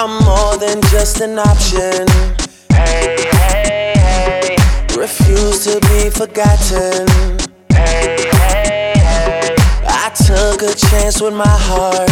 I'm more than just an option. Hey, hey, hey. Refuse to be forgotten. Hey, hey, hey. I took a chance with my heart.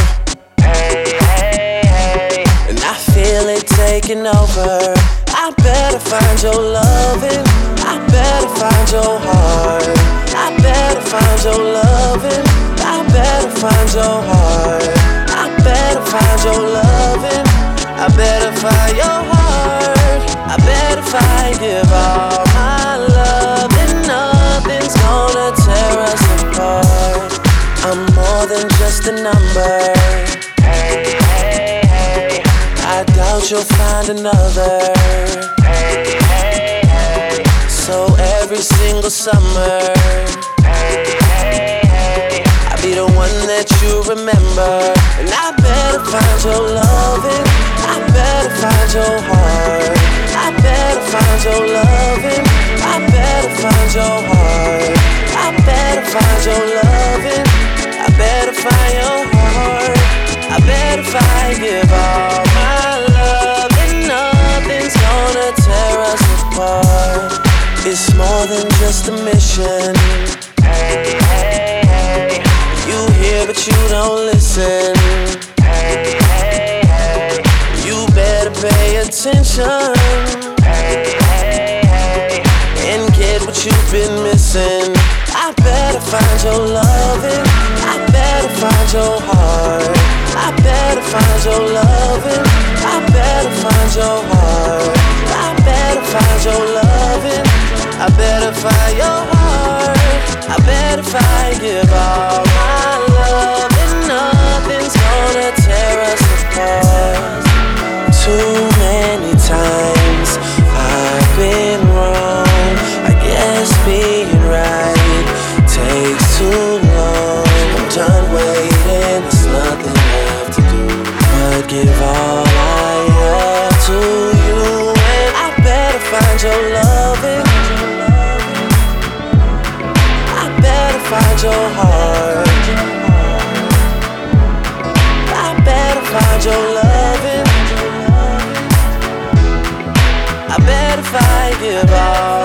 Hey, hey, hey. And I feel it taking over. I better find your loving. I better find your heart. I better find your loving. I better find your heart. I better find your loving. I better find your heart. I better find, give all my love, and nothing's gonna tear us apart. I'm more than just a number. Hey, hey, hey. I doubt you'll find another. Hey, hey, hey. So every single summer, Hey, hey, hey. I'll be the one that you remember. And I better find your loving. I better find your heart. I better find your loving. I better find your heart. I better find your loving. I better find your heart. I better find, give all my love, and nothing's gonna tear us apart. It's more than just a mission. Hey, hey, hey. You hear but you don't listen. Hey, hey, hey. You better pay attention Hey, hey, hey. and get what you've been missing. I better find your loving. I better find your heart. I better find your loving. I better find your heart. I better find your loving. I better find your heart. I better find, give all my love, and nothing's gonna tear us apart. Too many times I've been wrong. I guess being right takes too long. I'm done waiting, there's nothing left to do but give all I have to you. And I better find your loving. I better find your heart. I better find your loving. I better find, give all